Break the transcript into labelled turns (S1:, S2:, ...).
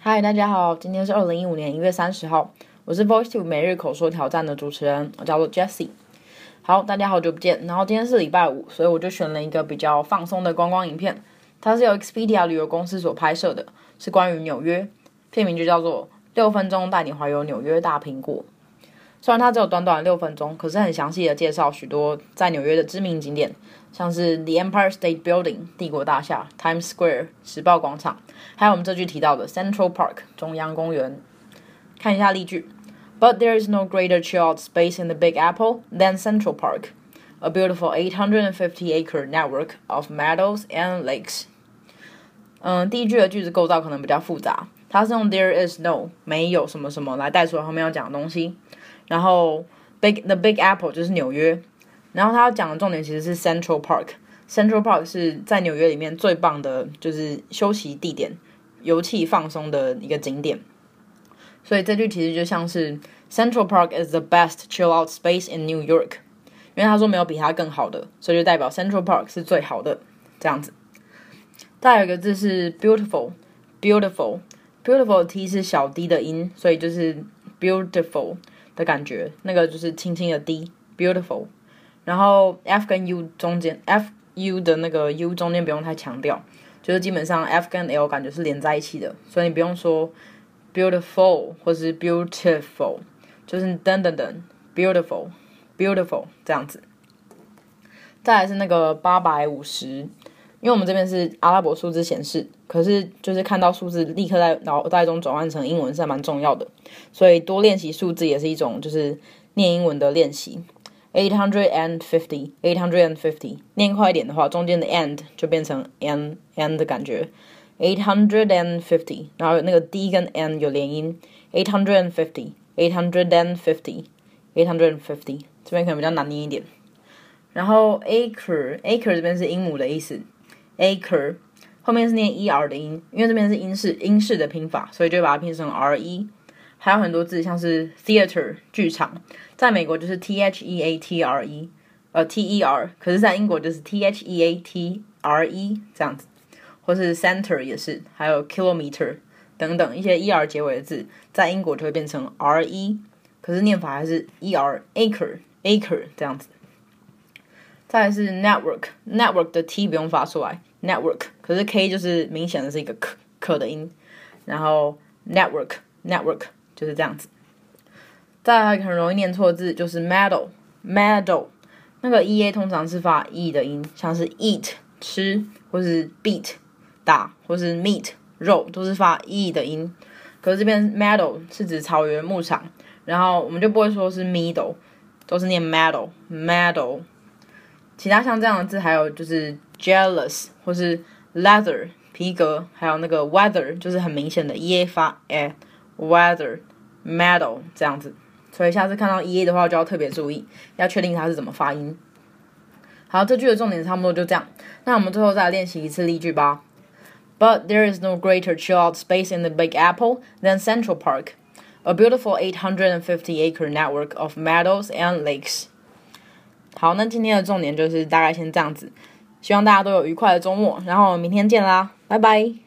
S1: 嗨，大家好，今天是2015年1月30号，我是 Voice2 每日口说挑战的主持人，我叫做 Jessie。好，大家好久不见。然后今天是礼拜五，所以我就选了一个比较放松的观光影片，它是由 Expedia 旅游公司所拍摄的，是关于纽约，片名就叫做6分钟带你环游纽约大苹果。虽然它只有短短6分钟，可是很详细的介绍许多在纽约的知名景点，像是 The Empire State Building 帝国大厦、Times Square 时报广场，还有我们这句提到的 Central Park 中央公园。看一下例句 But there is no greater chill-out space in the Big Apple than Central Park, a beautiful 850-acre network of meadows and lakes. 第一句的句子构造可能比较复杂，它是用 there is no 没有什么什么来带出来后面要讲的东西。然后 the Big Apple 就是纽约，然后他要讲的重点其实是 Central Park。Central Park 是在纽约里面最棒的，就是休息地点、游憩放松的一个景点。所以这句其实就像是 Central Park is the best chill out space in New York， 因为他说没有比它更好的，所以就代表 Central Park 是最好的这样子。再有一个字是 beautiful 的 T 是小 d 的音，所以就是 beautiful的感觉，那个就是轻轻的 D beautiful， 然后 F 跟 U 中间 FU 的那个 U 中间不用太强调，就是基本上 F 跟 L 感觉是连在一起的，所以你不用说 beautiful 或是 beautiful， 就是等等等 beautiful 这样子。再来是那个850，因为我们这边是阿拉伯数字显示，可是就是看到数字立刻在脑袋中转换成英文是蛮重要的，所以多练习数字也是一种就是念英文的练习。850 念快一点的话，中间的 and 就变成 and 的感觉。850， 然后那个 d 跟 n 有连音。850， 这边可能比较难念一点。然后 acre 这边是英亩的意思。acre 后面是念 er 的音，因为这边是英式的拼法，所以就把它拼成 re。还有很多字像是 theater 剧场，在美国就是 theatre ter， 可是在英国就是 theatre 这样子，或是 center 也是，还有 kilometer 等等一些 er 结尾的字，在英国就会变成 re， 可是念法还是 acre 这样子。再来是 network 的 T 不用发出来 network， 可是 K 就是明显的是一个可的音，然后 network 就是这样子。再来很容易念错的字就是 meadow， 那个 EA 通常是发 E 的音，像是 eat 吃，或是 beat 打，或是 meat 肉，都是发 E 的音。可是这边 meadow 是指草原牧场，然后我们就不会说是 meadow， 都是念 meadow。其他像这样的字还有就是 jealous 或是 leather 皮革，还有那个 weather 就是很明显的 EA 发 weather meadow 这样子，所以下次看到 EA 的话就要特别注意，要确定它是怎么发音。好，这句的重点差不多就这样，那我们最后再来练习一次例句吧。But there is no greater chill-out space in the Big Apple than Central Park, a beautiful 850-acre network of meadows and lakes. 好，那今天的重点就是大概先这样子，希望大家都有愉快的周末，然后明天见啦，拜拜。